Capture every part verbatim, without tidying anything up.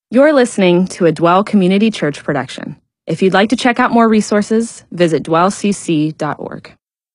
You're listening to a Dwell Community Church production. If you'd like to check out more resources, visit dwell c c dot org.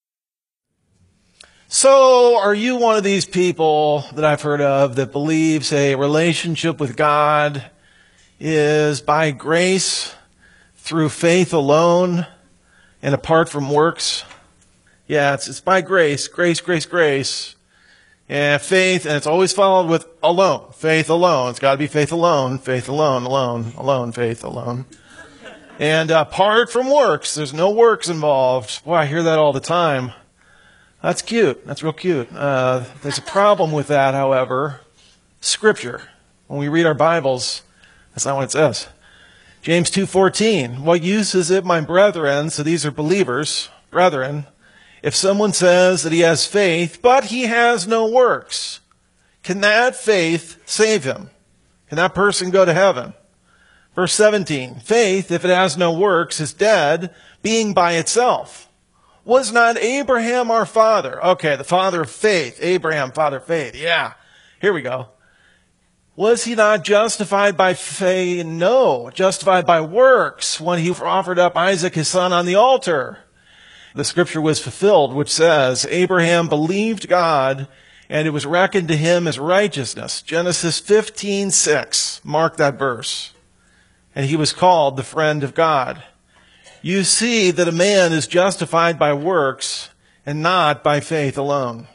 So, are you one of these people that I've heard of that believes a relationship with God is by grace, through faith alone, and apart from works? Yeah, it's, it's by grace, grace, grace, grace, and faith, and it's always followed with alone, faith alone. It's got to be faith alone, faith alone, alone, alone, faith alone. And apart from works, there's no works involved. Boy, I hear that all the time. That's cute. That's real cute. Uh, there's a problem with that, however. Scripture. When we read our Bibles, that's not what it says. James two fourteen. What use is it, my brethren, so these are believers, brethren, if someone says that he has faith, but he has no works? Can that faith save him? Can that person go to heaven? Verse seventeen. Faith, if it has no works, is dead, being by itself. Was not Abraham our father? Okay, the father of faith. Abraham, father of faith. Yeah, here we go. Was he not justified by faith? No, justified by works when he offered up Isaac his son on the altar. The scripture was fulfilled, which says, Abraham believed God, and it was reckoned to him as righteousness. Genesis fifteen six. Mark that verse. And he was called the friend of God. You see that a man is justified by works and not by faith alone.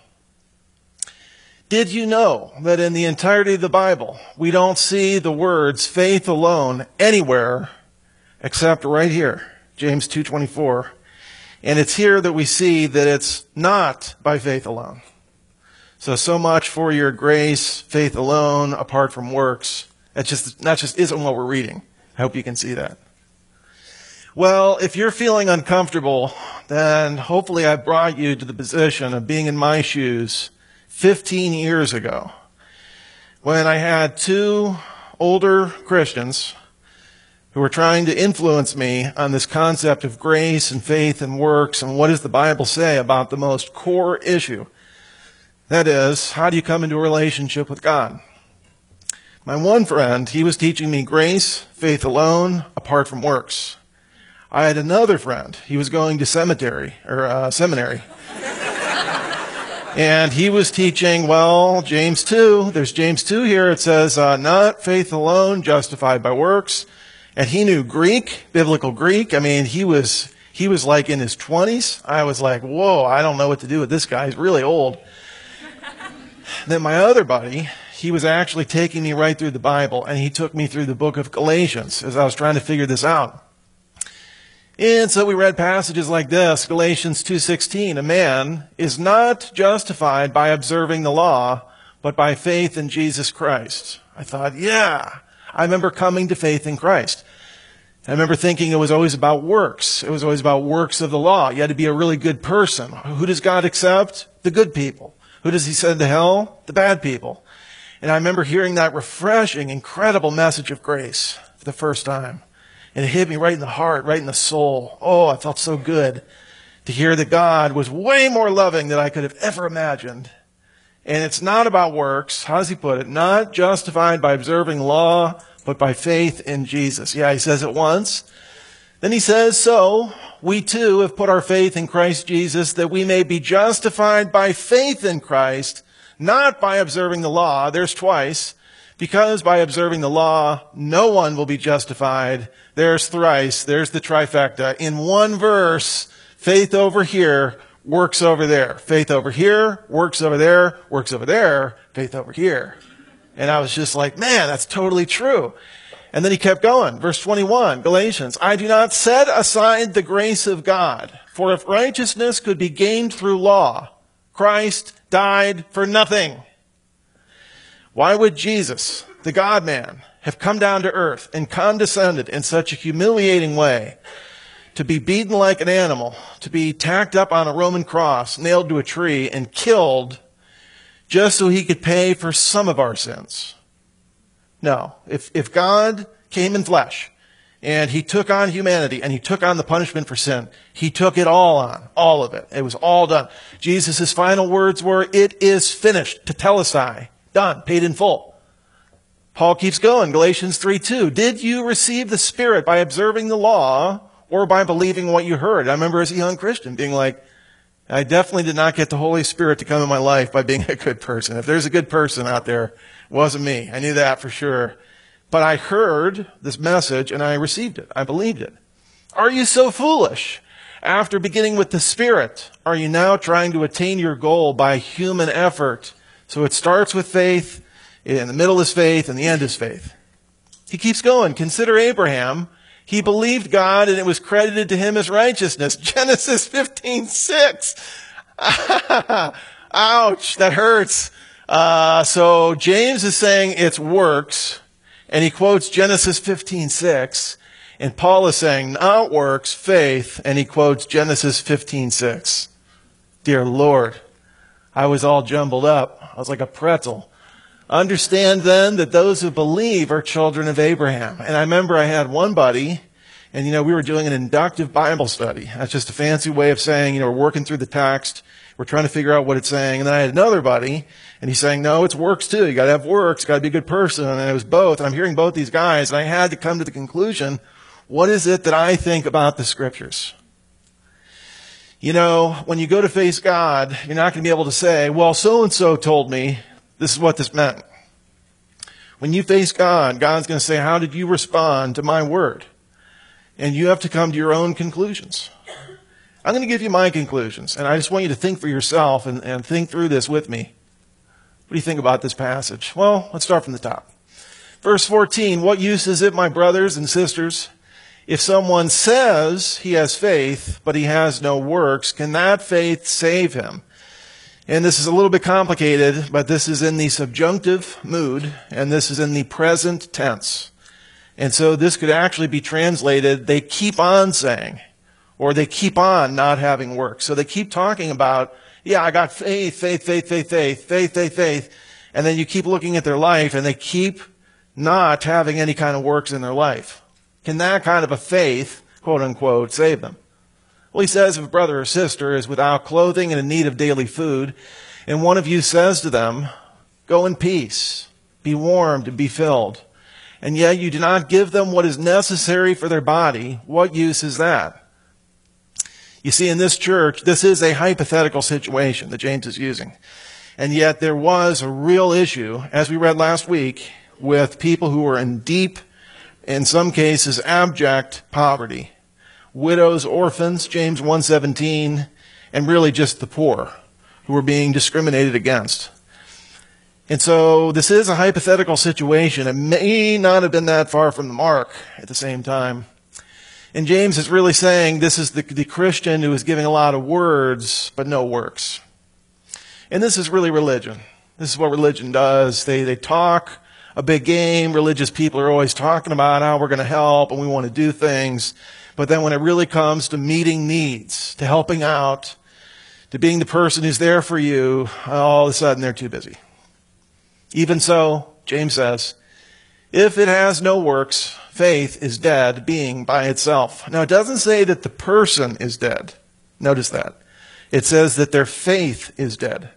Did you know that in the entirety of the Bible, we don't see the words faith alone anywhere except right here, James two twenty-four. And it's here that we see that it's not by faith alone. So, so much for your grace, faith alone, apart from works. That just, that just isn't what we're reading. I hope you can see that. Well, if you're feeling uncomfortable, then hopefully I brought you to the position of being in my shoes fifteen years ago, when I had two older Christians who were trying to influence me on this concept of grace and faith and works and what does the Bible say about the most core issue. That is, how do you come into a relationship with God? My one friend, he was teaching me grace, faith alone, apart from works. I had another friend. He was going to cemetery or uh, seminary. And he was teaching, well, James two. There's James two here. It says, uh, not faith alone, justified by works. And he knew Greek, biblical Greek. I mean, he was he was like in his twenties. I was like, whoa, I don't know what to do with this guy. He's really old. Then my other buddy, he was actually taking me right through the Bible, and he took me through the book of Galatians as I was trying to figure this out. And so we read passages like this, Galatians two sixteen, a man is not justified by observing the law, but by faith in Jesus Christ. I thought, yeah, I remember coming to faith in Christ. I remember thinking it was always about works. It was always about works of the law. You had to be a really good person. Who does God accept? The good people. Who does he send to hell? The bad people. And I remember hearing that refreshing, incredible message of grace for the first time. And it hit me right in the heart, right in the soul. Oh, I felt so good to hear that God was way more loving than I could have ever imagined. And it's not about works. How does he put it? Not justified by observing law, but by faith in Jesus. Yeah, he says it once. Then he says, so we too have put our faith in Christ Jesus, that we may be justified by faith in Christ, not by observing the law. There's twice. Because by observing the law, no one will be justified. There's thrice. There's the trifecta. In one verse, faith over here, works over there. Faith over here, works over there, works over there, faith over here. And I was just like, man, that's totally true. And then he kept going. Verse twenty-one, Galatians, I do not set aside the grace of God, for if righteousness could be gained through law, Christ died for nothing. Why would Jesus, the God-man, have come down to earth and condescended in such a humiliating way to be beaten like an animal, to be tacked up on a Roman cross, nailed to a tree, and killed just so he could pay for some of our sins? No. If, if God came in flesh and he took on humanity and he took on the punishment for sin, he took it all on, all of it. It was all done. Jesus' final words were, it is finished, tetelestai, done, paid in full. Paul keeps going, Galatians three two. Did you receive the Spirit by observing the law or by believing what you heard? I remember as a young Christian being like, I definitely did not get the Holy Spirit to come in my life by being a good person. If there's a good person out there, it wasn't me. I knew that for sure. But I heard this message and I received it. I believed it. Are you so foolish? After beginning with the Spirit, are you now trying to attain your goal by human effort? So it starts with faith, in the middle is faith, and the end is faith. He keeps going. Consider Abraham. He believed God and it was credited to him as righteousness. Genesis fifteen six. Ouch, that hurts. Uh, so James is saying it's works, and he quotes Genesis fifteen six. And Paul is saying not works, faith, and he quotes Genesis fifteen six. Dear Lord, I was all jumbled up. I was like a pretzel. Understand then that those who believe are children of Abraham. And I remember I had one buddy, and you know, we were doing an inductive Bible study. That's just a fancy way of saying, you know, we're working through the text. We're trying to figure out what it's saying. And then I had another buddy, and he's saying, no, it's works too. You gotta have works, gotta be a good person. And it was both. And I'm hearing both these guys, and I had to come to the conclusion, what is it that I think about the Scriptures? You know, when you go to face God, you're not going to be able to say, well, so-and-so told me this is what this meant. When you face God, God's going to say, how did you respond to my word? And you have to come to your own conclusions. I'm going to give you my conclusions, and I just want you to think for yourself and, and think through this with me. What do you think about this passage? Well, let's start from the top. Verse fourteen, what use is it, my brothers and sisters, if someone says he has faith, but he has no works, can that faith save him? And this is a little bit complicated, but this is in the subjunctive mood, and this is in the present tense. And so this could actually be translated, they keep on saying, or they keep on not having works. So they keep talking about, yeah, I got faith, faith, faith, faith, faith, faith, faith, faith. And then you keep looking at their life, and they keep not having any kind of works in their life. Can that kind of a faith, quote unquote, save them? Well, he says if a brother or sister is without clothing and in need of daily food, and one of you says to them, go in peace, be warmed and be filled, and yet you do not give them what is necessary for their body, what use is that? You see, in this church, this is a hypothetical situation that James is using. And yet there was a real issue, as we read last week, with people who were in deep, in some cases, abject poverty. Widows, orphans, James one seventeen, and really just the poor who were being discriminated against. And so this is a hypothetical situation. It may not have been that far from the mark at the same time. And James is really saying this is the, the Christian who is giving a lot of words, but no works. And this is really religion. This is what religion does. They, they talk a big game. Religious people are always talking about how we're going to help and we want to do things. But then when it really comes to meeting needs, to helping out, to being the person who's there for you, all of a sudden they're too busy. Even so, James says, if it has no works, faith is dead, being by itself. Now, it doesn't say that the person is dead. Notice that. It says that their faith is dead.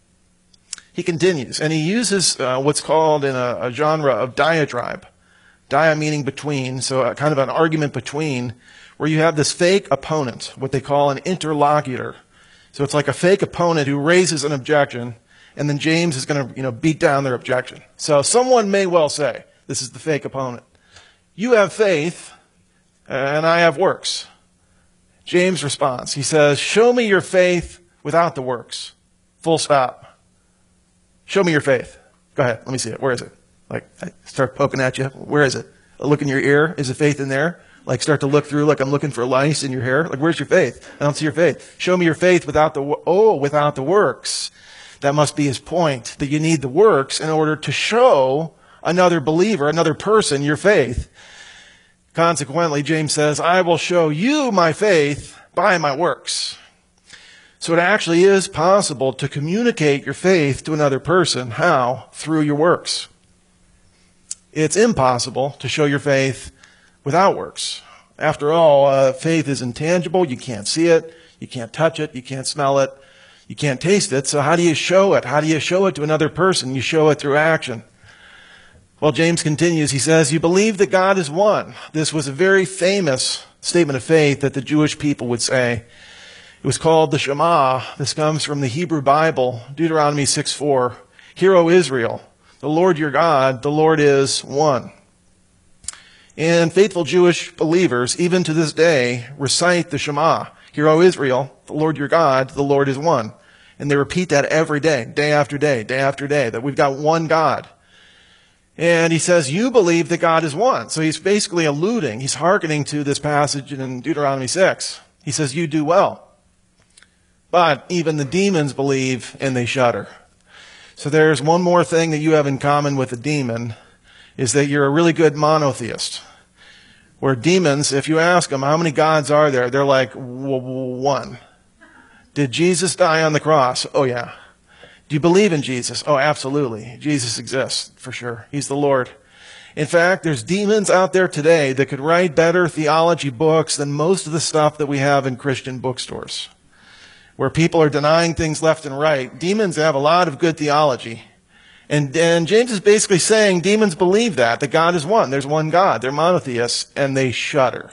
He continues, and he uses uh, what's called in a, a genre of diatribe. Dia meaning between, so a kind of an argument between, where you have this fake opponent, what they call an interlocutor. So it's like a fake opponent who raises an objection, and then James is going to, you know, beat down their objection. So someone may well say, this is the fake opponent, you have faith, and I have works. James responds, he says, show me your faith without the works. Full stop. Show me your faith. Go ahead, let me see it. Where is it? Like, I start poking at you. Where is it? A look in your ear. Is the faith in there? Like, start to look through like I'm looking for lice in your hair. Like, where's your faith? I don't see your faith. Show me your faith without the, oh, without the works. That must be his point, that you need the works in order to show another believer, another person, your faith. Consequently, James says, I will show you my faith by my works. So it actually is possible to communicate your faith to another person. How? Through your works. It's impossible to show your faith without works. After all, uh, faith is intangible. You can't see it. You can't touch it. You can't smell it. You can't taste it. So how do you show it? How do you show it to another person? You show it through action. Well, James continues. He says, you believe that God is one. This was a very famous statement of faith that the Jewish people would say. It was called the Shema. This comes from the Hebrew Bible, Deuteronomy six four. Hear, O Israel, the Lord your God, the Lord is one. And faithful Jewish believers, even to this day, recite the Shema. Hear, O Israel, the Lord your God, the Lord is one. And they repeat that every day, day after day, day after day, that we've got one God. And he says, you believe that God is one. So he's basically alluding, he's hearkening to this passage in Deuteronomy six. He says, you do well. But even the demons believe and they shudder. So there's one more thing that you have in common with a demon, is that you're a really good monotheist. Where demons, if you ask them, how many gods are there? They're like, one. Did Jesus die on the cross? Oh yeah. Do you believe in Jesus? Oh, absolutely. Jesus exists, for sure. He's the Lord. In fact, there's demons out there today that could write better theology books than most of the stuff that we have in Christian bookstores, where people are denying things left and right. Demons have a lot of good theology. And, and James is basically saying demons believe that, that God is one. There's one God. They're monotheists, and they shudder.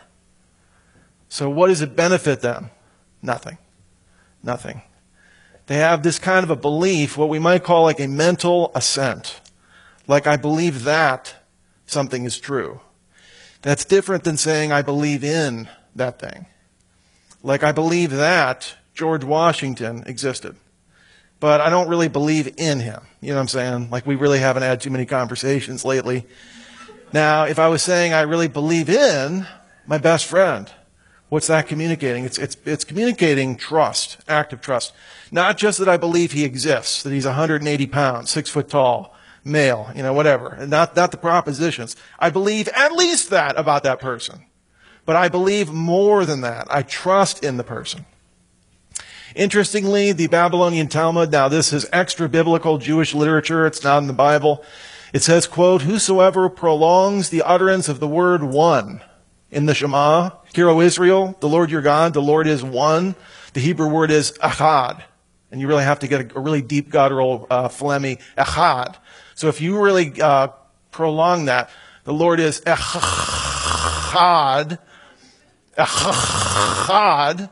So what does it benefit them? Nothing. Nothing. They have this kind of a belief, what we might call like a mental assent. Like, I believe that something is true. That's different than saying I believe in that thing. Like, I believe that George Washington existed, but I don't really believe in him. You know what I'm saying? Like, we really haven't had too many conversations lately. Now, if I was saying I really believe in my best friend, what's that communicating? It's, it's, it's communicating trust, active trust. Not just that I believe he exists, that he's one hundred eighty pounds, six foot tall, male, you know, whatever. And not, not the propositions. I believe at least that about that person. But I believe more than that. I trust in the person. Interestingly, the Babylonian Talmud, now this is extra biblical Jewish literature, it's not in the Bible. It says, quote, whosoever prolongs the utterance of the word one in the Shema, hear, O Israel, the Lord your God, the Lord is one. The Hebrew word is echad. And you really have to get a, a really deep guttural uh, phlegmy, echad. So if you really uh, prolong that, the Lord is echad, echad,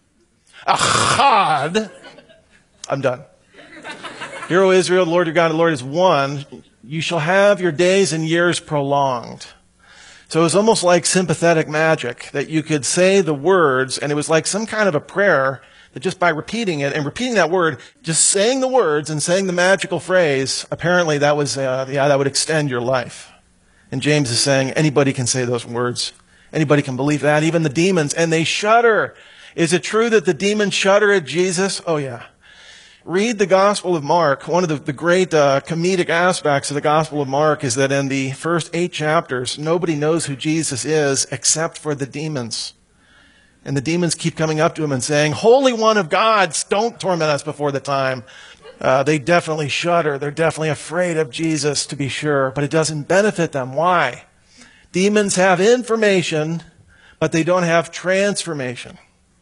echad. I'm done. Hear, O Israel, the Lord your God, the Lord is one. You shall have your days and years prolonged. So it was almost like sympathetic magic, that you could say the words, and it was like some kind of a prayer that just by repeating it and repeating that word, just saying the words and saying the magical phrase, apparently that was, uh, yeah, that would extend your life. And James is saying anybody can say those words. Anybody can believe that, even the demons, and they shudder. Is it true that the demons shudder at Jesus? Oh yeah. Read the Gospel of Mark. One of the, the great uh, comedic aspects of the Gospel of Mark is that in the first eight chapters, nobody knows who Jesus is except for the demons. And the demons keep coming up to him and saying, Holy One of God, don't torment us before the time. Uh, they definitely shudder. They're definitely afraid of Jesus, to be sure, but it doesn't benefit them. Why? Demons have information, but they don't have transformation.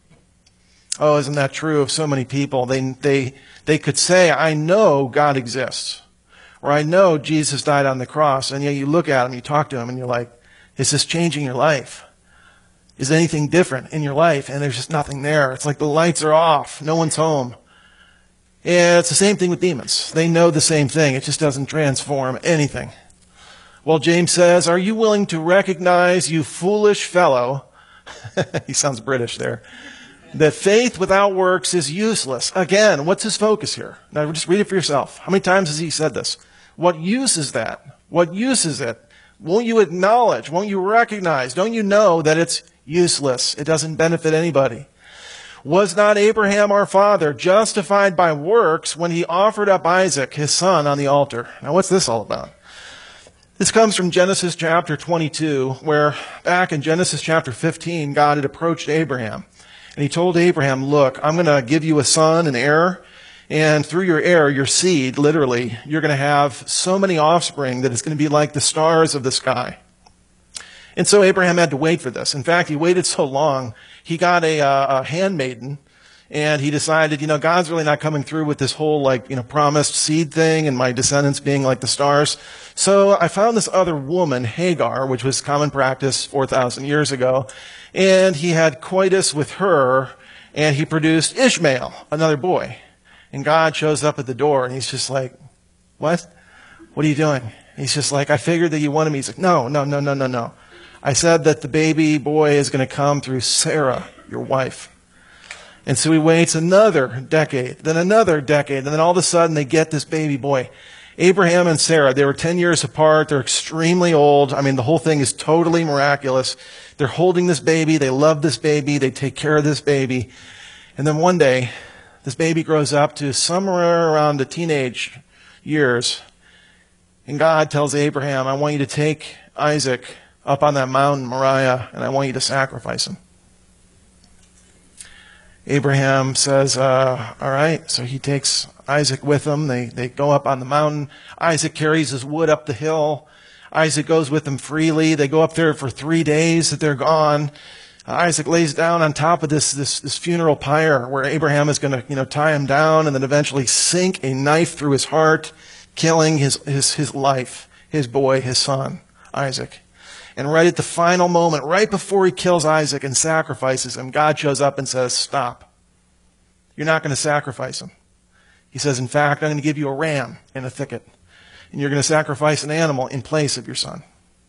Oh, isn't that true of so many people? They, they, they could say, I know God exists, or I know Jesus died on the cross, and yet you look at him, you talk to him, and you're like, is this changing your life? Is anything different in your life? And there's just nothing there. It's like the lights are off. No one's home. And it's the same thing with demons. They know the same thing. It just doesn't transform anything. Well, James says, are you willing to recognize, you foolish fellow, he sounds British there, that faith without works is useless? Again, what's his focus here? Now, just read it for yourself. How many times has he said this? What use is that? What use is it? Won't you acknowledge? Won't you recognize? Don't you know that it's useless? It doesn't benefit anybody. Was not Abraham our father justified by works when he offered up Isaac, his son, on the altar? Now, what's this all about? This comes from Genesis chapter twenty-two, where back in Genesis chapter fifteen, God had approached Abraham. And he told Abraham, look, I'm going to give you a son, an heir, and through your heir, your seed, literally, you're going to have so many offspring that it's going to be like the stars of the sky. And so Abraham had to wait for this. In fact, he waited so long, he got a, uh, a handmaiden, And he decided, you know, God's really not coming through with this whole, like, you know, promised seed thing and my descendants being like the stars. So I found this other woman, Hagar, which was common practice four thousand years ago. And he had coitus with her, and he produced Ishmael, another boy. And God shows up at the door, and he's just like, what? What are you doing? He's just like, I figured that you wanted me. He's like, no, no, no, no, no, no. I said that the baby boy is going to come through Sarah, your wife. And so he waits another decade, then another decade, and then all of a sudden they get this baby boy. Abraham and Sarah, they were ten years apart. They're extremely old. I mean, the whole thing is totally miraculous. They're holding this baby. They love this baby. They take care of this baby. And then one day, this baby grows up to somewhere around the teenage years. And God tells Abraham, I want you to take Isaac up on that mountain, Moriah, and I want you to sacrifice him. Abraham says, uh, all right. So he takes Isaac with him. They, they go up on the mountain. Isaac carries his wood up the hill. Isaac goes with them freely. They go up there for three days that they're gone. Uh, Isaac lays down on top of this, this, this funeral pyre where Abraham is going to, you know, tie him down and then eventually sink a knife through his heart, killing his, his, his life, his boy, his son, Isaac. And right at the final moment, right before he kills Isaac and sacrifices him, God shows up and says, stop. You're not going to sacrifice him. He says, in fact, I'm going to give you a ram in a thicket. And you're going to sacrifice an animal in place of your son.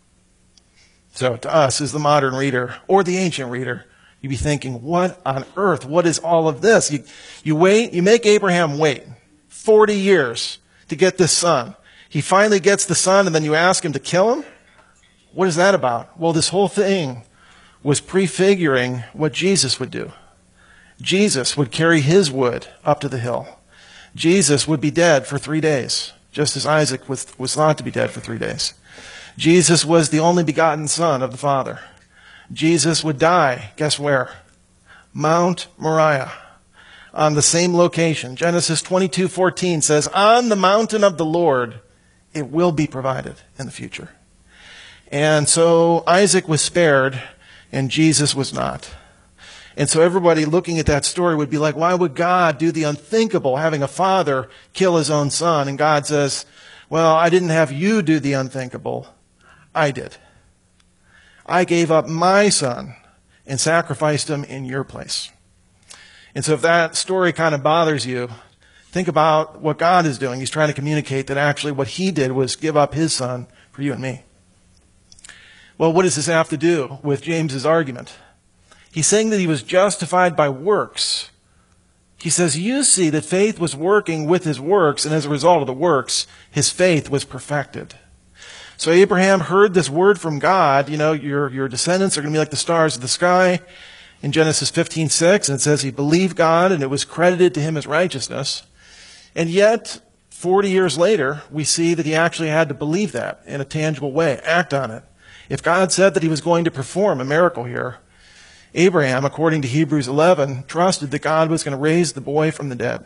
So to us, as the modern reader, or the ancient reader, you'd be thinking, what on earth? What is all of this? You, you wait, you make Abraham wait forty years to get this son. He finally gets the son, and then you ask him to kill him? What is that about? Well, this whole thing was prefiguring what Jesus would do. Jesus would carry his wood up to the hill. Jesus would be dead for three days, just as Isaac was, was thought to be dead for three days. Jesus was the only begotten Son of the Father. Jesus would die, guess where? Mount Moriah, on the same location. Genesis twenty-two fourteen says, on the mountain of the Lord, it will be provided in the future. And so Isaac was spared, and Jesus was not. And so everybody looking at that story would be like, why would God do the unthinkable, having a father kill his own son? And God says, well, I didn't have you do the unthinkable. I did. I gave up my son and sacrificed him in your place. And so if that story kind of bothers you, think about what God is doing. He's trying to communicate that actually what he did was give up his son for you and me. Well, what does this have to do with James's argument? He's saying that he was justified by works. He says, you see that faith was working with his works, and as a result of the works, his faith was perfected. So Abraham heard this word from God, you know, your, your descendants are going to be like the stars of the sky, in Genesis fifteen six, and it says he believed God, and it was credited to him as righteousness. And yet, forty years later, we see that he actually had to believe that in a tangible way, act on it. If God said that he was going to perform a miracle here, Abraham, according to Hebrews eleven, trusted that God was going to raise the boy from the dead.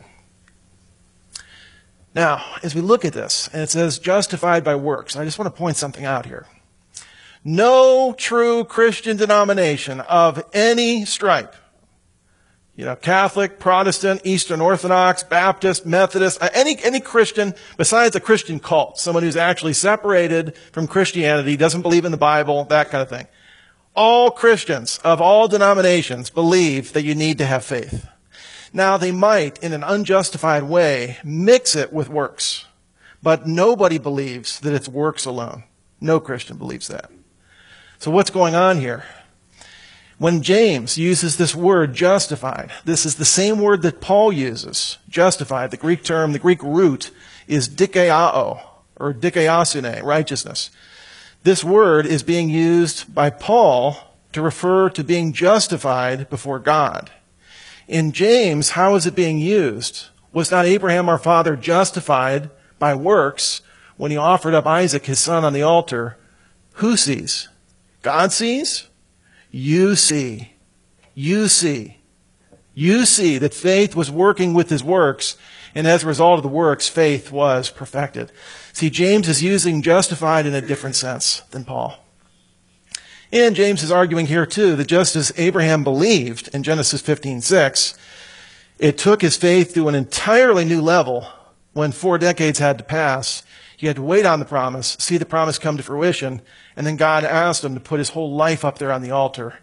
Now, as we look at this, and it says justified by works, I just want to point something out here. No true Christian denomination of any stripe, you know, Catholic, Protestant, Eastern Orthodox, Baptist, Methodist, any, any Christian besides a Christian cult, someone who's actually separated from Christianity, doesn't believe in the Bible, that kind of thing. All Christians of all denominations believe that you need to have faith. Now, they might, in an unjustified way, mix it with works. But nobody believes that it's works alone. No Christian believes that. So what's going on here? When James uses this word justified, this is the same word that Paul uses, justified. The Greek term, the Greek root is dikaiao, or dikaiosune, righteousness. This word is being used by Paul to refer to being justified before God. In James, how is it being used? Was not Abraham our father justified by works when he offered up Isaac, his son, on the altar? Who sees? God sees? You see. You see. You see that faith was working with his works, and as a result of the works, faith was perfected. See, James is using justified in a different sense than Paul. And James is arguing here too that just as Abraham believed in Genesis fifteen six, It took his faith to an entirely new level when four decades had to pass. He had to wait on the promise, see the promise come to fruition, and then God asked him to put his whole life up there on the altar.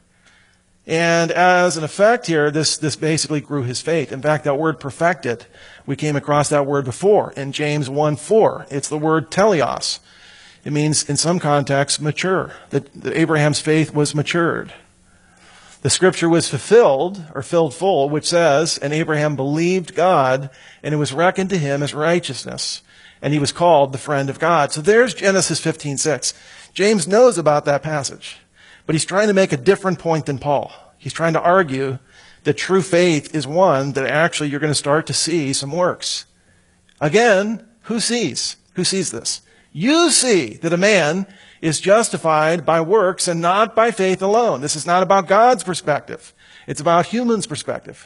And as an effect here, this, this basically grew his faith. In fact, that word perfected, we came across that word before in James one four. It's the word teleos. It means, in some contexts, mature, that, that Abraham's faith was matured. The scripture was fulfilled, or filled full, which says, and Abraham believed God, and it was reckoned to him as righteousness, and he was called the friend of God. So there's Genesis fifteen six. James knows about that passage, but he's trying to make a different point than Paul. He's trying to argue that true faith is one that actually you're going to start to see some works. Again, who sees? Who sees this? You see that a man is justified by works and not by faith alone. This is not about God's perspective. It's about humans' perspective.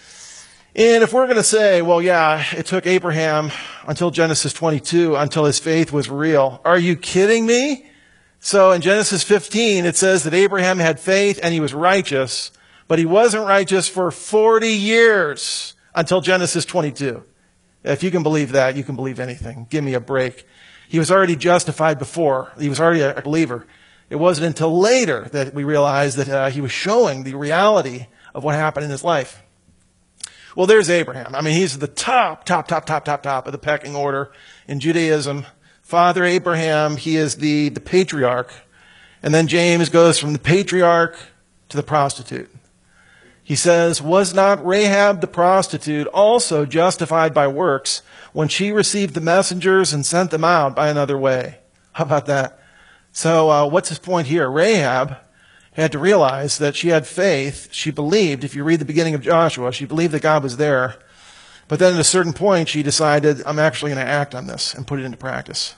And if we're going to say, well, yeah, it took Abraham until Genesis twenty-two, until his faith was real. Are you kidding me? So in Genesis fifteen, it says that Abraham had faith and he was righteous, but he wasn't righteous for forty years until Genesis twenty-two. If you can believe that, you can believe anything. Give me a break. He was already justified before. He was already a believer. It wasn't until later that we realized that uh, he was showing the reality of what happened in his life. Well, there's Abraham. I mean, he's the top, top, top, top, top, top of the pecking order in Judaism. Father Abraham, he is the, the patriarch. And then James goes from the patriarch to the prostitute. He says, was not Rahab the prostitute also justified by works when she received the messengers and sent them out by another way? How about that? So uh, what's his point here? Rahab had to realize that she had faith. She believed, if you read the beginning of Joshua, she believed that God was there. But then at a certain point, she decided, I'm actually going to act on this and put it into practice.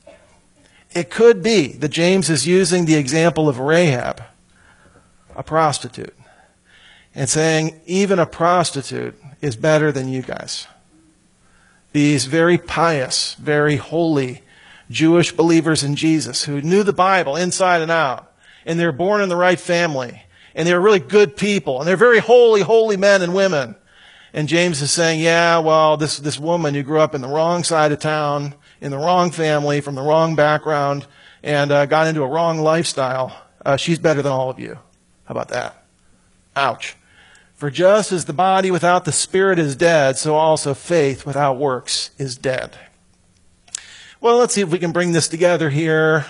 It could be that James is using the example of Rahab, a prostitute, and saying, even a prostitute is better than you guys. These very pious, very holy Jewish believers in Jesus who knew the Bible inside and out, and they're born in the right family, and they're really good people, and they're very holy, holy men and women. And James is saying, yeah, well, this, this woman who grew up in the wrong side of town, in the wrong family, from the wrong background, and uh, got into a wrong lifestyle, uh, she's better than all of you. How about that? Ouch. For just as the body without the spirit is dead, so also faith without works is dead. Well, let's see if we can bring this together here.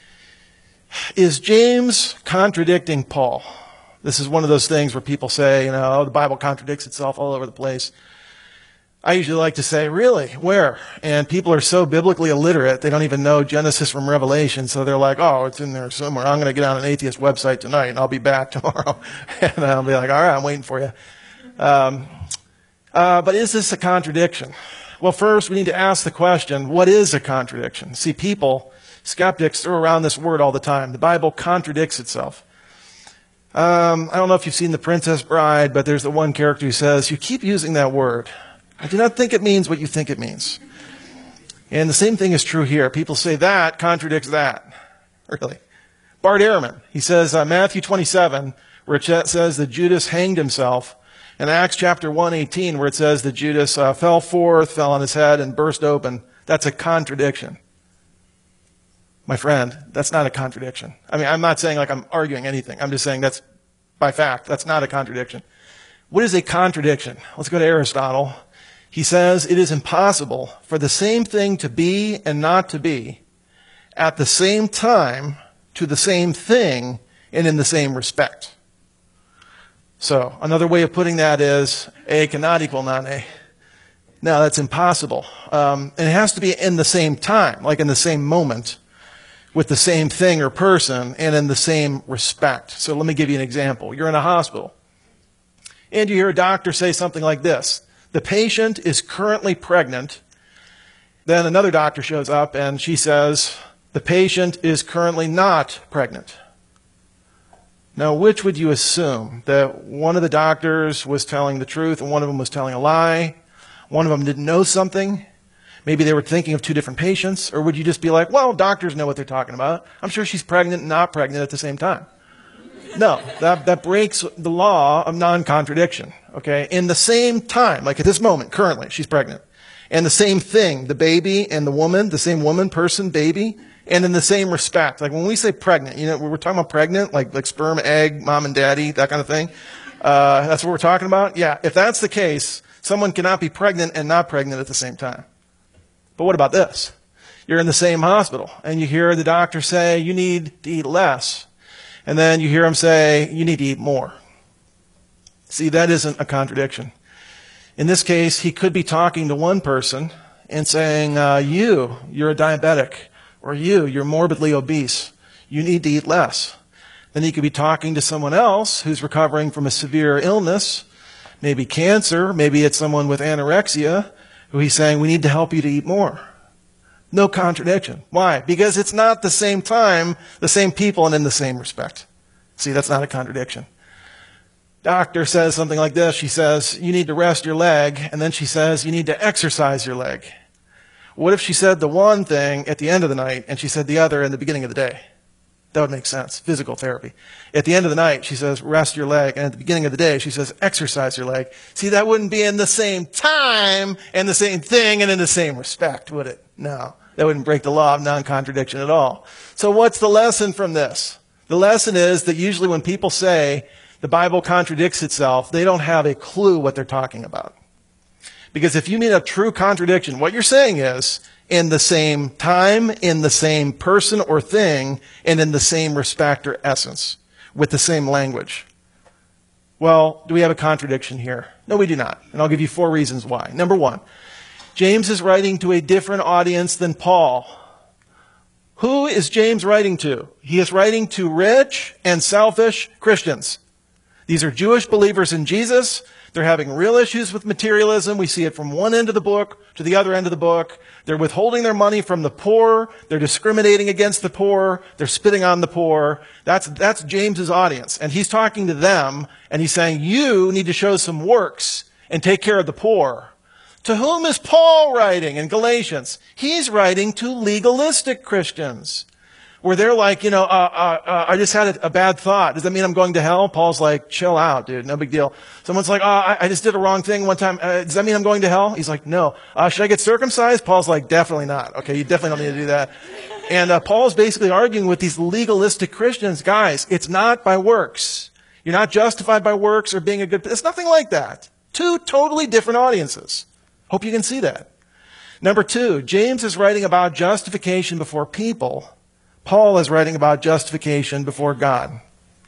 Is James contradicting Paul? This is one of those things where people say, you know, oh, the Bible contradicts itself all over the place. I usually like to say, really? Where? And people are so biblically illiterate, they don't even know Genesis from Revelation, so they're like, oh, it's in there somewhere. I'm going to get on an atheist website tonight, and I'll be back tomorrow. And I'll be like, all right, I'm waiting for you. Um, uh, but is this a contradiction? Well, first, we need to ask the question, what is a contradiction? See, people, skeptics, throw around this word all the time. The Bible contradicts itself. Um, I don't know if you've seen The Princess Bride, but there's the one character who says, you keep using that word. I do not think it means what you think it means. And the same thing is true here. People say that contradicts that. Really. Bart Ehrman, he says, uh, Matthew twenty-seven, where it says that Judas hanged himself, and Acts chapter one eighteen, where it says that Judas uh, fell forth, fell on his head, and burst open. That's a contradiction. My friend, that's not a contradiction. I mean, I'm not saying like I'm arguing anything. I'm just saying that's, by fact, that's not a contradiction. What is a contradiction? Let's go to Aristotle. He says it is impossible for the same thing to be and not to be at the same time to the same thing and in the same respect. So another way of putting that is A cannot equal non-A. No, that's impossible. Um, and it has to be in the same time, like in the same moment, with the same thing or person and in the same respect. So let me give you an example. You're in a hospital, and you hear a doctor say something like this. The patient is currently pregnant. Then another doctor shows up and she says, the patient is currently not pregnant. Now, which would you assume? That one of the doctors was telling the truth and one of them was telling a lie? One of them didn't know something? Maybe they were thinking of two different patients? Or would you just be like, well, doctors know what they're talking about. I'm sure she's pregnant and not pregnant at the same time. No, that, that breaks the law of non-contradiction. okay, in the same time, like at this moment, currently, she's pregnant. And the same thing, the baby and the woman, the same woman, person, baby, and in the same respect. Like when we say pregnant, you know, we're talking about pregnant, like, like sperm, egg, mom and daddy, that kind of thing. Uh, that's what we're talking about? Yeah, if that's the case, someone cannot be pregnant and not pregnant at the same time. But what about this? You're in the same hospital, and you hear the doctor say, you need to eat less. And then you hear him say, you need to eat more. See, that isn't a contradiction. In this case, he could be talking to one person and saying, uh, you, you're a diabetic, or you, you're morbidly obese. You need to eat less. Then he could be talking to someone else who's recovering from a severe illness, maybe cancer, maybe it's someone with anorexia, who he's saying, we need to help you to eat more. No contradiction. Why? Because it's not the same time, the same people, and in the same respect. See, that's not a contradiction. Doctor says something like this. She says, you need to rest your leg, and then she says, you need to exercise your leg. What if she said the one thing at the end of the night, and she said the other in the beginning of the day? That would make sense. Physical therapy. At the end of the night, she says, rest your leg. And at the beginning of the day, she says, exercise your leg. See, that wouldn't be in the same time and the same thing and in the same respect, would it? No. That wouldn't break the law of non-contradiction at all. So what's the lesson from this? The lesson is that usually when people say the Bible contradicts itself, they don't have a clue what they're talking about. Because if you mean a true contradiction, what you're saying is, in the same time, in the same person or thing, and in the same respect or essence, with the same language. Well, do we have a contradiction here? No, we do not. And I'll give you four reasons why. Number one, James is writing to a different audience than Paul. Who is James writing to? He is writing to rich and selfish Christians. These are Jewish believers in Jesus. They're having real issues with materialism. We see it from one end of the book to the other end of the book. They're withholding their money from the poor. They're discriminating against the poor. They're spitting on the poor. That's, that's James's audience. And he's talking to them, and he's saying, you need to show some works and take care of the poor. To whom is Paul writing in Galatians? He's writing to legalistic Christians. Where they're like, you know, uh, uh, uh, I just had a, a bad thought. Does that mean I'm going to hell? Paul's like, chill out, dude. No big deal. Someone's like, oh, I, I just did a wrong thing one time. Uh, does that mean I'm going to hell? He's like, no. Uh, should I get circumcised? Paul's like, definitely not. Okay, you definitely don't need to do that. And uh, Paul's basically arguing with these legalistic Christians. Guys, it's not by works. You're not justified by works or being a good... It's nothing like that. Two totally different audiences. Hope you can see that. Number two, James is writing about justification before people. Paul is writing about justification before God.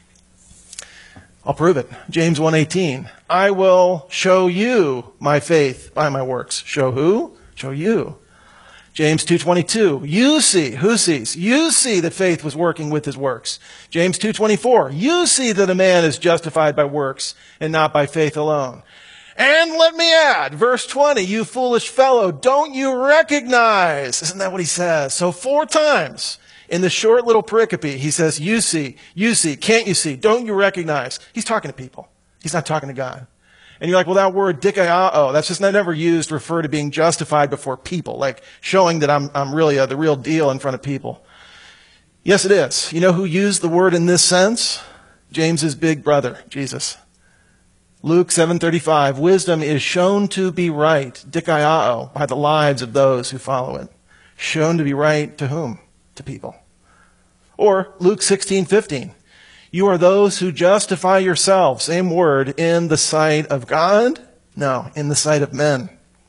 I'll prove it. James one eighteen. I will show you my faith by my works. Show who? Show you. James two twenty-two. You see. Who sees? You see that faith was working with his works. James two twenty-four. You see that a man is justified by works and not by faith alone. And let me add, verse twenty, you foolish fellow, don't you recognize? Isn't that what he says? So four times. In the short little pericope, he says, you see, you see, can't you see, don't you recognize? He's talking to people. He's not talking to God. And you're like, well, that word dikaiao, that's just not ever used to refer to being justified before people, like showing that I'm, I'm really uh, the real deal in front of people. Yes, it is. You know who used the word in this sense? James's big brother, Jesus. Luke seven thirty-five, wisdom is shown to be right, dikaiao, by the lives of those who follow it. Shown to be right to whom? To people. Or Luke sixteen fifteen. You are those who justify yourselves, same word, in the sight of God? No, in the sight of men.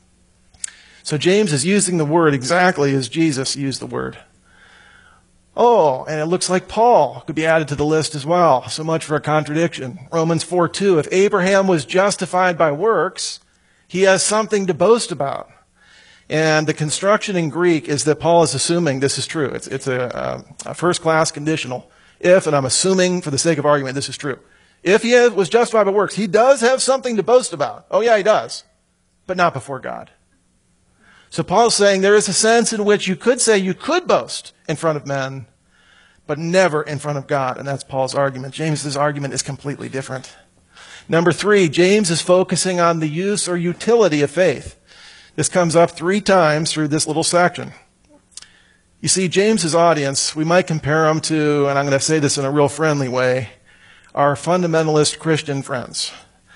So James is using the word exactly as Jesus used the word. Oh, and it looks like Paul could be added to the list as well. So much for a contradiction. Romans four two. If Abraham was justified by works, he has something to boast about. And the construction in Greek is that Paul is assuming this is true. It's, it's a, a first-class conditional. If, and I'm assuming for the sake of argument, this is true. If he has, was justified by works, he does have something to boast about. Oh yeah, he does. But not before God. So Paul's saying there is a sense in which you could say you could boast in front of men, but never in front of God. And that's Paul's argument. James's argument is completely different. Number three, James is focusing on the use or utility of faith. This comes up three times through this little section. You see, James's audience, we might compare them to, and I'm going to say this in a real friendly way, our fundamentalist Christian friends.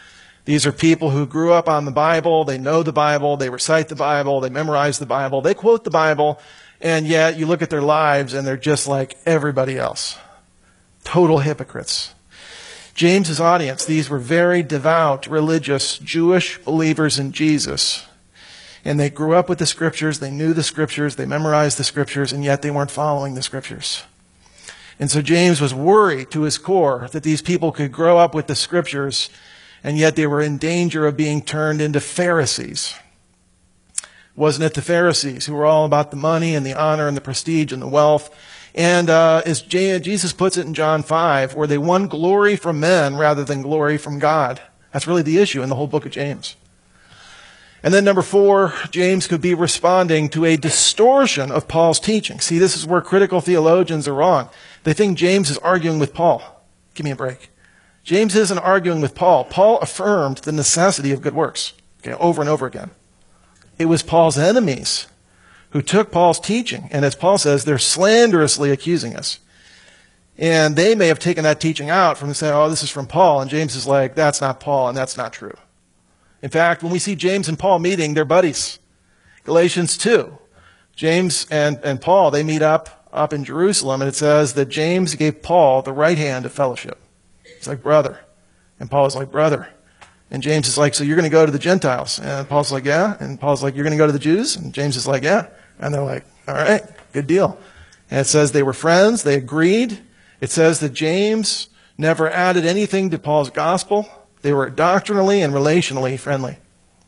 These are people who grew up on the Bible, they know the Bible, they recite the Bible, they memorize the Bible, they quote the Bible, and yet you look at their lives and they're just like everybody else. Total hypocrites. James's audience, these were very devout, religious, Jewish believers in Jesus. And they grew up with the Scriptures, they knew the Scriptures, they memorized the Scriptures, and yet they weren't following the Scriptures. And so James was worried to his core that these people could grow up with the Scriptures, and yet they were in danger of being turned into Pharisees. Wasn't it the Pharisees who were all about the money and the honor and the prestige and the wealth? And uh, as Jesus puts it in John five, where they won glory from men rather than glory from God. That's really the issue in the whole book of James. And then number four, James could be responding to a distortion of Paul's teaching. See, this is where critical theologians are wrong. They think James is arguing with Paul. Give me a break. James isn't arguing with Paul. Paul affirmed the necessity of good works, okay, over and over again. It was Paul's enemies who took Paul's teaching, and as Paul says, they're slanderously accusing us. And they may have taken that teaching out from saying, oh, this is from Paul, and James is like, that's not Paul, and that's not true. In fact, when we see James and Paul meeting, they're buddies. Galatians two, James and, and Paul, they meet up up in Jerusalem, and it says that James gave Paul the right hand of fellowship. He's like, brother. And Paul is like, brother. And James is like, so you're going to go to the Gentiles? And Paul's like, yeah. And Paul's like, you're going to go to the Jews? And James is like, yeah. And they're like, all right, good deal. And it says they were friends. They agreed. It says that James never added anything to Paul's gospel. They were doctrinally and relationally friendly.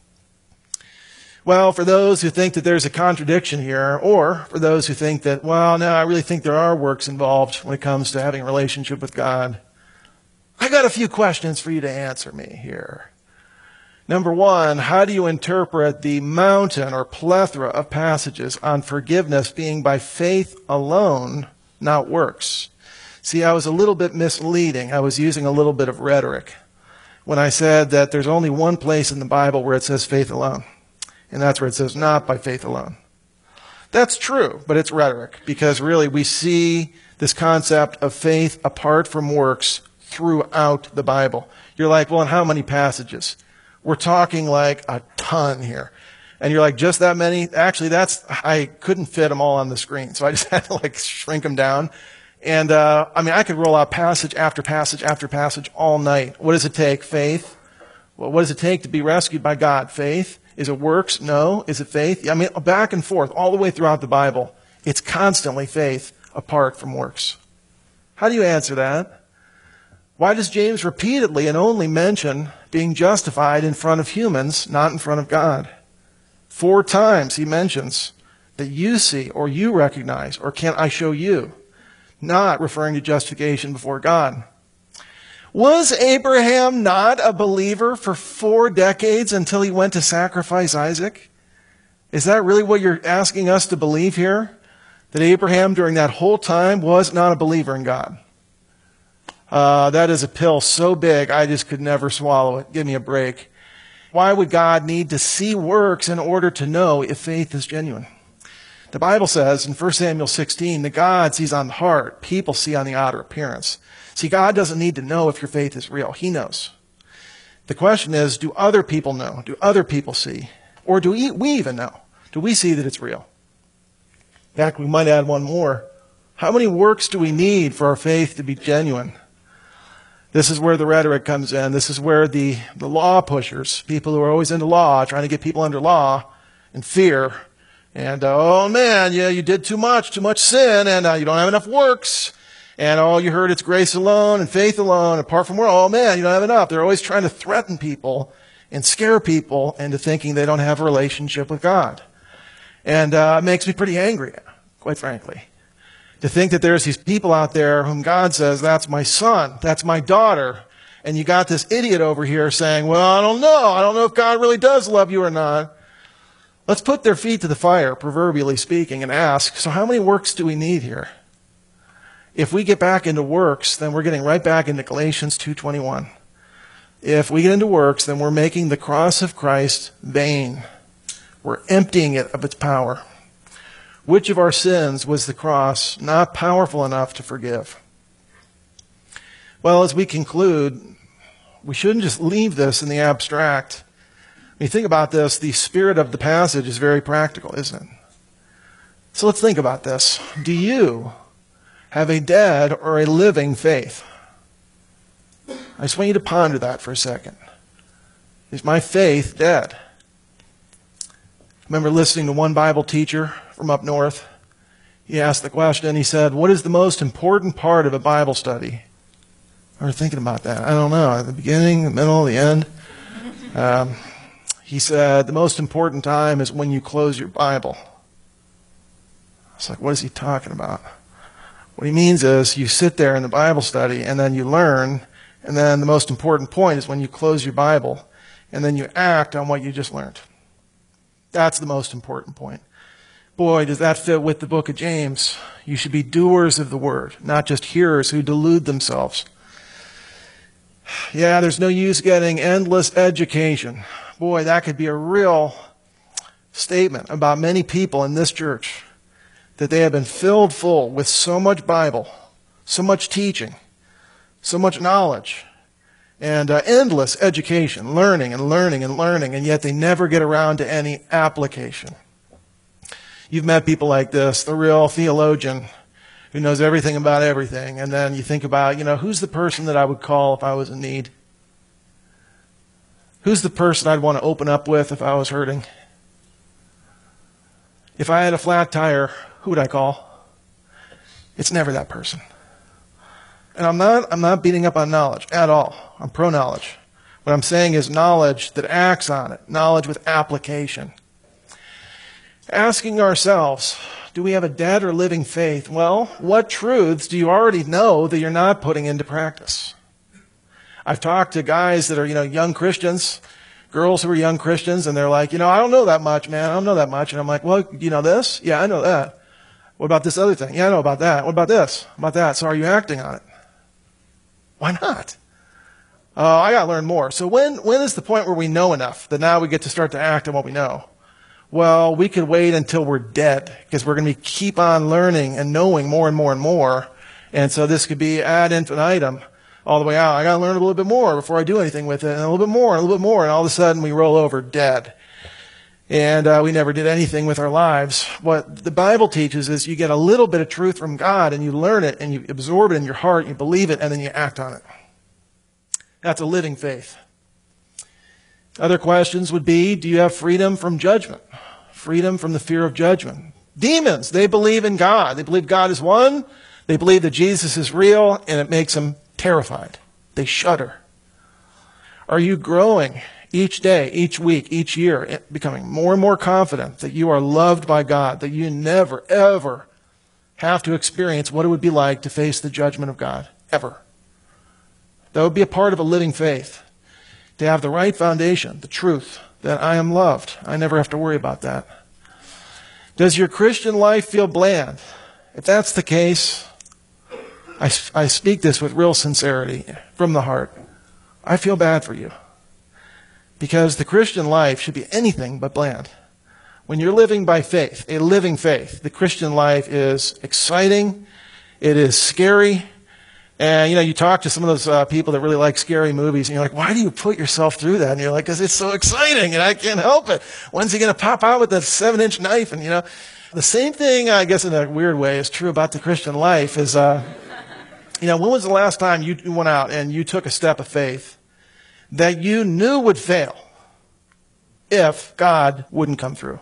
Well, for those who think that there's a contradiction here, or for those who think that, well, no, I really think there are works involved when it comes to having a relationship with God, I got a few questions for you to answer me here. Number one, how do you interpret the mountain or plethora of passages on forgiveness being by faith alone, not works? See, I was a little bit misleading. I was using a little bit of rhetoric when I said that there's only one place in the Bible where it says faith alone, and that's where it says not by faith alone. That's true, but it's rhetoric, because really we see this concept of faith apart from works throughout the Bible. You're like, well, in how many passages? We're talking like a ton here. And you're like, just that many? Actually, that's, I couldn't fit them all on the screen, so I just had to like shrink them down. And, uh, I mean, I could roll out passage after passage after passage all night. What does it take? Faith. Well, what does it take to be rescued by God? Faith. Is it works? No. Is it faith? I mean, back and forth all the way throughout the Bible. It's constantly faith apart from works. How do you answer that? Why does James repeatedly and only mention being justified in front of humans, not in front of God? Four times he mentions that you see or you recognize or can I show you, not referring to justification before God. Was Abraham not a believer for four decades until he went to sacrifice Isaac? Is that really what you're asking us to believe here? That Abraham during that whole time was not a believer in God? Uh, that is a pill so big I just could never swallow it. Give me a break. Why would God need to see works in order to know if faith is genuine? The Bible says in First Samuel sixteen that God sees on the heart, people see on the outer appearance. See, God doesn't need to know if your faith is real. He knows. The question is, do other people know? Do other people see? Or do we, we even know? Do we see that it's real? In fact, we might add one more. How many works do we need for our faith to be genuine? This is where the rhetoric comes in. This is where the, the law pushers, people who are always into law, trying to get people under law and fear. And, uh, oh man, yeah, you did too much, too much sin, and uh, you don't have enough works. And all you heard, it's grace alone and faith alone. Apart from works, oh man, you don't have enough. They're always trying to threaten people and scare people into thinking they don't have a relationship with God. And uh, it makes me pretty angry, quite frankly. To think that there's these people out there whom God says, that's my son, that's my daughter. And you got this idiot over here saying, well, I don't know. I don't know if God really does love you or not. Let's put their feet to the fire, proverbially speaking, and ask, so how many works do we need here? If we get back into works, then we're getting right back into Galatians two twenty-one. If we get into works, then we're making the cross of Christ vain. We're emptying it of its power. Which of our sins was the cross not powerful enough to forgive? Well, as we conclude, We shouldn't just leave this in the abstract. When you think about this, the spirit of the passage is very practical, isn't it? So let's think about this. Do you have a dead or a living faith? I just want you to ponder that for a second. Is my faith dead? I remember listening to one Bible teacher from up north. He asked the question, he said, what is the most important part of a Bible study? I was thinking about that. I don't know. At the beginning, the middle, the end. Um, he said, the most important time is when you close your Bible. I was like, what is he talking about? What he means is you sit there in the Bible study and then you learn, and then the most important point is when you close your Bible and then you act on what you just learned. That's the most important point. Boy, does that fit with the book of James. You should be doers of the word, not just hearers who delude themselves. Yeah, there's no use getting endless education. Boy, that could be a real statement about many people in this church, that they have been filled full with so much Bible, so much teaching, so much knowledge, and uh, endless education, learning and learning and learning, and yet they never get around to any application. You've met people like this, the real theologian who knows everything about everything, and then you think about, you know, who's the person that I would call if I was in need? Who's the person I'd want to open up with if I was hurting? If I had a flat tire, who would I call? It's never that person. And I'm not, I'm not beating up on knowledge at all. I'm pro-knowledge. What I'm saying is knowledge that acts on it, knowledge with application. Asking ourselves, do we have a dead or living faith? Well, what truths do you already know that you're not putting into practice? I've talked to guys that are, you know, young Christians, girls who are young Christians, and they're like, you know, I don't know that much, man. I don't know that much. And I'm like, well, do you know this? Yeah, I know that. What about this other thing? Yeah, I know about that. What about this? About that? So are you acting on it? Why not? Oh, I got to learn more. So when, when is the point where we know enough that now we get to start to act on what we know? Well, we could wait until we're dead, because we're going to be, keep on learning and knowing more and more and more. And so this could be ad infinitum all the way out. I got to learn a little bit more before I do anything with it, and a little bit more, and a little bit more, and all of a sudden we roll over dead. And uh, we never did anything with our lives. What the Bible teaches is you get a little bit of truth from God, and you learn it, and you absorb it in your heart, you believe it, and then you act on it. That's a living faith. Other questions would be, do you have freedom from judgment? Freedom from the fear of judgment. Demons, they believe in God. They believe God is one. They believe that Jesus is real, and it makes them terrified. They shudder. Are you growing each day, each week, each year, becoming more and more confident that you are loved by God, that you never, ever have to experience what it would be like to face the judgment of God? Ever. That would be a part of a living faith. To have the right foundation, the truth, that I am loved. I never have to worry about that. Does your Christian life feel bland? If that's the case, I, I speak this with real sincerity from the heart. I feel bad for you. Because the Christian life should be anything but bland. When you're living by faith, a living faith, the Christian life is exciting, it is scary. And, you know, you talk to some of those uh, people that really like scary movies, and you're like, why do you put yourself through that? And you're like, because it's so exciting, and I can't help it. When's he going to pop out with that seven-inch knife? And, you know, the same thing, I guess in a weird way, is true about the Christian life is, uh, you know, when was the last time you went out and you took a step of faith that you knew would fail if God wouldn't come through?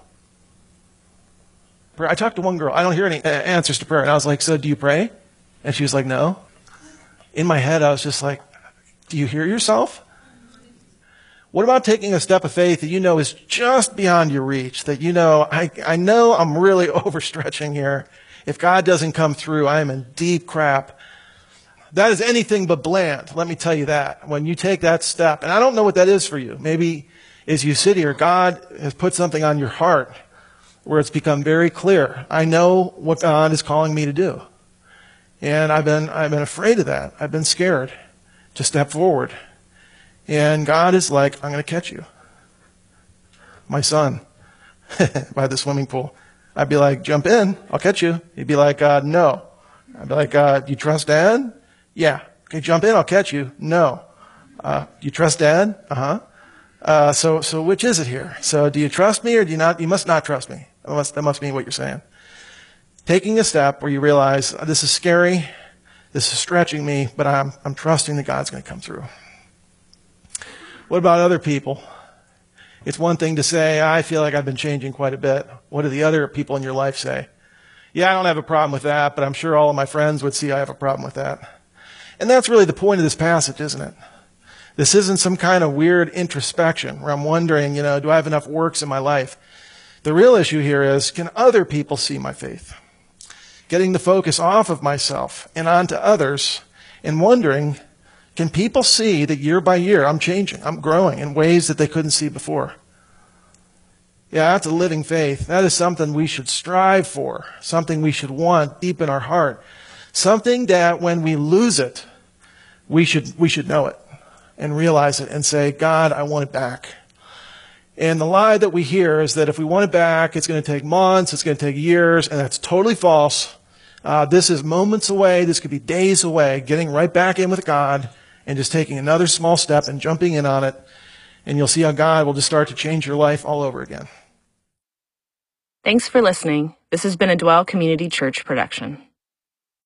I talked to one girl. I don't hear any answers to prayer. And I was like, so do you pray? And she was like, no. In my head, I was just like, do you hear yourself? What about taking a step of faith that you know is just beyond your reach, that you know, I, I know I'm really overstretching here. If God doesn't come through, I am in deep crap. That is anything but bland. Let me tell you that. When you take that step, and I don't know what that is for you. Maybe as you sit here, God has put something on your heart where it's become very clear. I know what God is calling me to do. And I've been, I've been afraid of that. I've been scared to step forward. And God is like, I'm going to catch you. My son, by the swimming pool. I'd be like, jump in, I'll catch you. He'd be like, uh, no. I'd be like, uh, do you trust Dad? Yeah. Okay, jump in, I'll catch you. No. Uh, do you trust Dad? Uh-huh. Uh, so, so which is it here? So do you trust me or do you not? You must not trust me. That must, that must mean what you're saying. Taking a step where you realize, this is scary, this is stretching me, but I'm, I'm trusting that God's going to come through. What about other people? It's one thing to say, I feel like I've been changing quite a bit. What do the other people in your life say? Yeah, I don't have a problem with that, but I'm sure all of my friends would see I have a problem with that. And that's really the point of this passage, isn't it? This isn't some kind of weird introspection where I'm wondering, you know, do I have enough works in my life? The real issue here is, can other people see my faith? Getting the focus off of myself and onto others and wondering, can people see that year by year I'm changing, I'm growing in ways that they couldn't see before? Yeah, that's a living faith. That is something we should strive for, something we should want deep in our heart, something that when we lose it, we should, we should know it and realize it and say, God, I want it back. And the lie that we hear is that if we want it back, it's going to take months, it's going to take years, and that's totally false. Uh, this is moments away, this could be days away, getting right back in with God and just taking another small step and jumping in on it. And you'll see how God will just start to change your life all over again. Thanks for listening. This has been a Dwell Community Church production.